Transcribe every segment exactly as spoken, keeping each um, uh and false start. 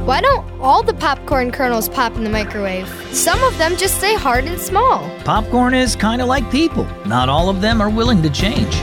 Why don't all the popcorn kernels pop in the microwave? Some of them just stay hard and small. Popcorn is kind of like people. Not all of them are willing to change.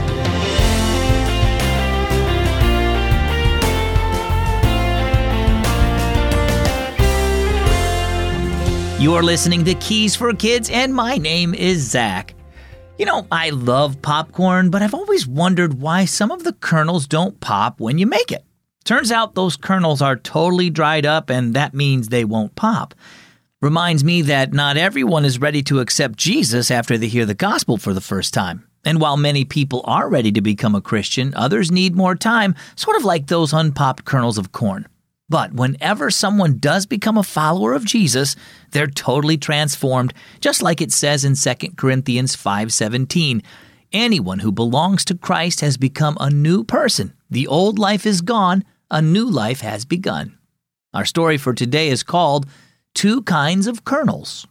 You're listening to Keys for Kids, and my name is Zach. You know, I love popcorn, but I've always wondered why some of the kernels don't pop when you make it. Turns out those kernels are totally dried up, and that means they won't pop. Reminds me that not everyone is ready to accept Jesus after they hear the gospel for the first time. And while many people are ready to become a Christian, others need more time, sort of like those unpopped kernels of corn. But whenever someone does become a follower of Jesus, they're totally transformed, just like it says in Second Corinthians five seventeen. Anyone who belongs to Christ has become a new person. The old life is gone, a new life has begun. Our story for today is called Two Kinds of Kernels.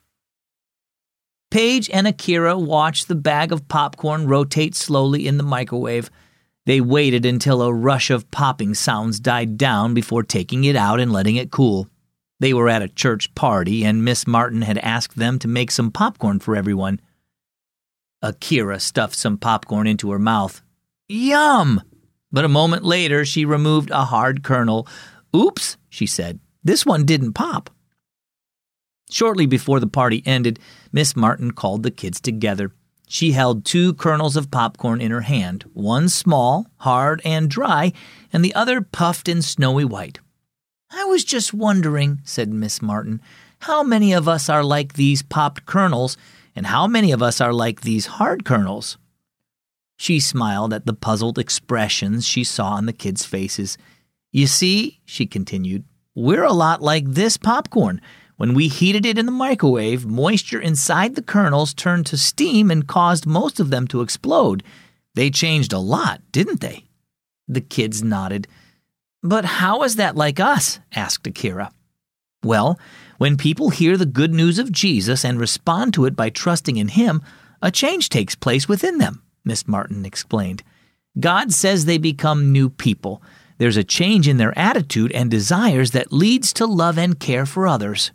Paige and Akira watched the bag of popcorn rotate slowly in the microwave. They waited until a rush of popping sounds died down before taking it out and letting it cool. They were at a church party, and Miss Martin had asked them to make some popcorn for everyone. Akira stuffed some popcorn into her mouth. Yum! But a moment later, she removed a hard kernel. Oops, she said. This one didn't pop. Shortly before the party ended, Miss Martin called the kids together. She held two kernels of popcorn in her hand, one small, hard, and dry, and the other puffed and snowy white. I was just wondering, said Miss Martin, how many of us are like these popped kernels, and how many of us are like these hard kernels? She smiled at the puzzled expressions she saw on the kids' faces. You see, she continued, we're a lot like this popcorn. When we heated it in the microwave, moisture inside the kernels turned to steam and caused most of them to explode. They changed a lot, didn't they? The kids nodded. But how is that like us? Asked Akira. Well, when people hear the good news of Jesus and respond to it by trusting in Him, a change takes place within them, Miss Martin explained. God says they become new people. There's a change in their attitude and desires that leads to love and care for others.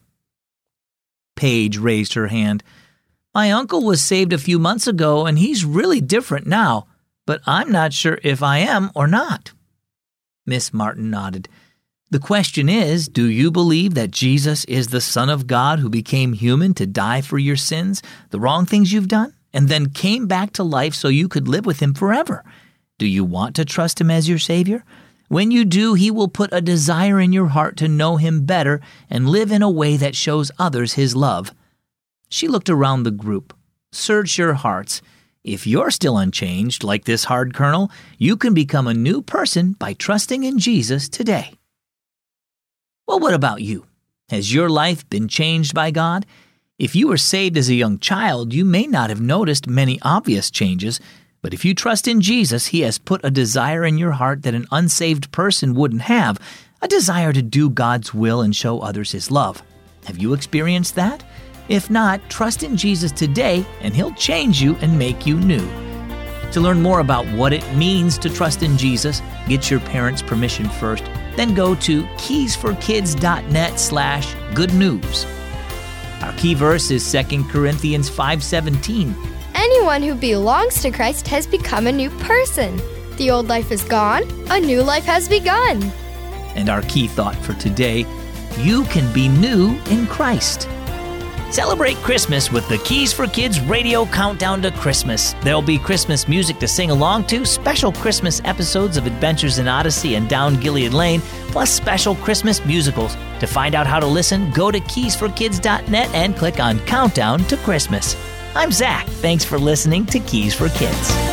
Paige raised her hand. My uncle was saved a few months ago, and he's really different now, but I'm not sure if I am or not. Miss Martin nodded. The question is, do you believe that Jesus is the Son of God who became human to die for your sins, the wrong things you've done, and then came back to life so you could live with Him forever? Do you want to trust Him as your Savior? When you do, He will put a desire in your heart to know Him better and live in a way that shows others His love. She looked around the group. Search your hearts. If you're still unchanged, like this hard kernel, you can become a new person by trusting in Jesus today. Well, what about you? Has your life been changed by God? If you were saved as a young child, you may not have noticed many obvious changes, but if you trust in Jesus, He has put a desire in your heart that an unsaved person wouldn't have, a desire to do God's will and show others His love. Have you experienced that? If not, trust in Jesus today, and He'll change you and make you new. To learn more about what it means to trust in Jesus, get your parents' permission first, then go to keysforkids.net slash good news. Our key verse is Second Corinthians five seventeen. Anyone who belongs to Christ has become a new person. The old life is gone, a new life has begun. And our key thought for today, you can be new in Christ. Celebrate Christmas with the Keys for Kids radio countdown to Christmas. There'll be Christmas music to sing along to, special Christmas episodes of Adventures in Odyssey and Down Gilead Lane, plus special Christmas musicals. To find out how to listen, go to keys for kids dot net and click on Countdown to Christmas. I'm Zach. Thanks for listening to Keys for Kids.